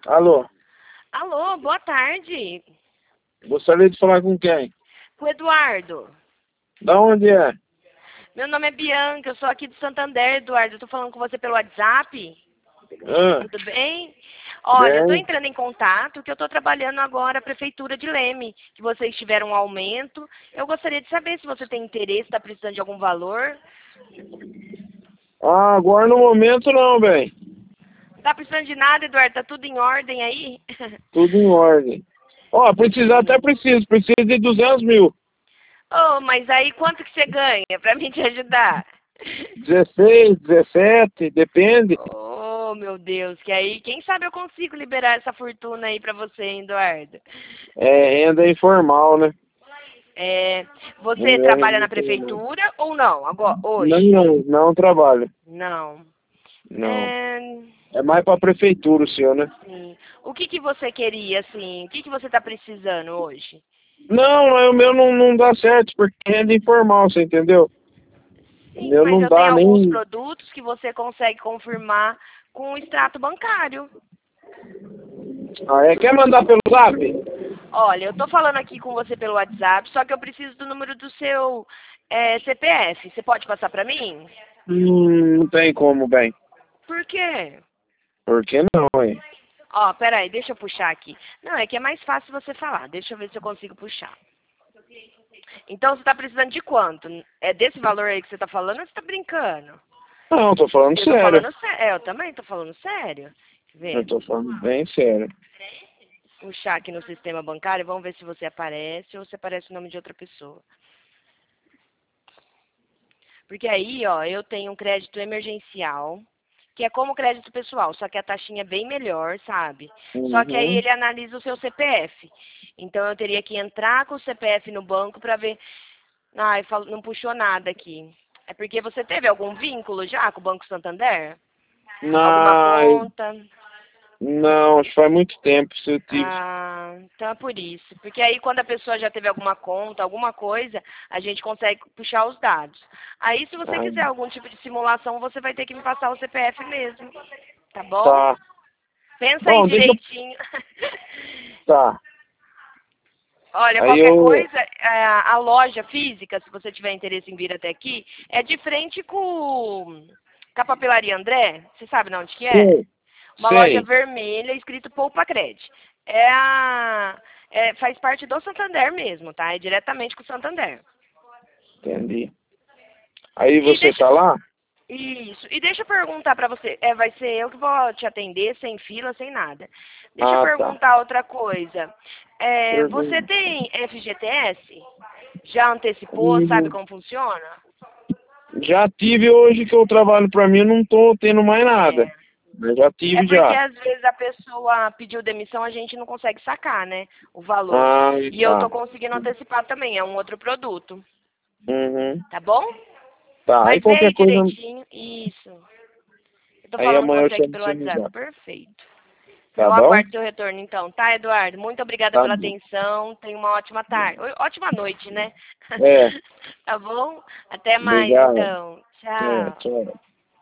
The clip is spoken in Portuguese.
Alô, Alô, boa tarde. gostaria de falar com quem? Com o Eduardo. Da onde é? Meu nome é Bianca, eu sou aqui de Santander, Eduardo. Eu tô falando com você pelo WhatsApp. Ah, Tudo bem? Olha, eu tô bem. entrando em contato que eu tô trabalhando agora na Prefeitura de Leme, que vocês tiveram um aumento. Eu gostaria de saber se você tem interesse, está precisando de algum valor. Ah, agora no momento não, bem. Tá precisando de nada, Eduardo? Tá tudo em ordem aí? Tudo em ordem. Ó, precisar até preciso de 200 mil. Oh, mas aí quanto que você ganha pra mim te ajudar? 16, 17, depende. Oh, meu Deus, que aí, quem sabe eu consigo liberar essa fortuna aí pra você, hein, Eduardo? É renda informal, né? É, Não você é trabalha renda na informal. prefeitura ou não, agora, Não, hoje? não, não trabalho. Não. Não. É, É mais pra prefeitura o seu, né? sim. O que que você queria, assim, o que que você tá precisando hoje? Não, o meu não dá certo, porque é renda informal, você entendeu? O Sim, meu mas não eu tenho dá alguns nem. produtos que você consegue confirmar com o extrato bancário. Ah, quer mandar pelo zap? Olha, eu tô falando aqui com você pelo WhatsApp, só que eu preciso do número do seu CPF. Você pode passar pra mim? Não tem como, bem. Por quê? Por que não, hein? Ó, peraí, deixa eu puxar aqui. Não, é que é mais fácil você falar. Deixa eu ver se eu consigo puxar. Então, você tá precisando de quanto? É desse valor aí que você tá falando ou você tá brincando? Não, tô falando Eu tô sério. falando sério. É, eu também tô falando sério. Quer Eu ver? tô falando bem sério. Puxar aqui no sistema bancário, vamos ver se você aparece ou se aparece o nome de outra pessoa. Porque aí, ó, eu tenho um crédito emergencial, que é como crédito pessoal, só que a taxinha é bem melhor, sabe? Só que aí Uhum. ele analisa o seu CPF. Então eu teria que entrar com o CPF no banco para ver. Ai, não puxou nada aqui. É porque você teve algum vínculo já com o Banco Santander? Alguma Não, conta? não, acho que faz muito tempo que eu tive. Ah, então é por isso. Porque aí quando a pessoa já teve alguma conta, alguma coisa, a gente consegue puxar os dados. Aí se você Ah, quiser algum tipo de simulação, você vai ter que me passar o CPF mesmo. Tá bom? tá. Pensa aí Bom, deixa eu. direitinho. Tá. Olha, Aí qualquer eu. coisa, a loja física, se você tiver interesse em vir até aqui, é de frente com a papelaria André. Você sabe de onde que é? Sei, Uma loja sei. vermelha escrito Poupa Cred. Faz parte do Santander mesmo, tá? É diretamente com o Santander. Entendi. Aí E você deixa, tá lá? isso. E deixa eu perguntar pra você. Vai ser eu que vou te atender, sem fila, sem nada. Deixa eu Ah, tá. perguntar outra coisa. Você Uhum. tem FGTS? Já antecipou? Sabe Uhum. como funciona? Já tive hoje que eu trabalho pra mim, eu não tô tendo mais nada. É. Mas já É tive porque já. às vezes a pessoa pediu demissão, a gente não consegue sacar, né? O valor. Ah, E eu tô tá. conseguindo antecipar também, é um outro produto. Uhum. Tá bom? Tá, aí Mas vê qualquer aí coisa. direitinho. Isso. Eu tô Aí falando com amanhã eu você aqui chamo pelo você no WhatsApp. zap. Perfeito. Tá Eu bom? aguardo seu retorno então, tá, Eduardo? Muito obrigada Tá pela bom. atenção. Tenha uma ótima tarde. Ótima noite, né? É, Tá bom? Até mais obrigado. então. É, Tchau. tchau.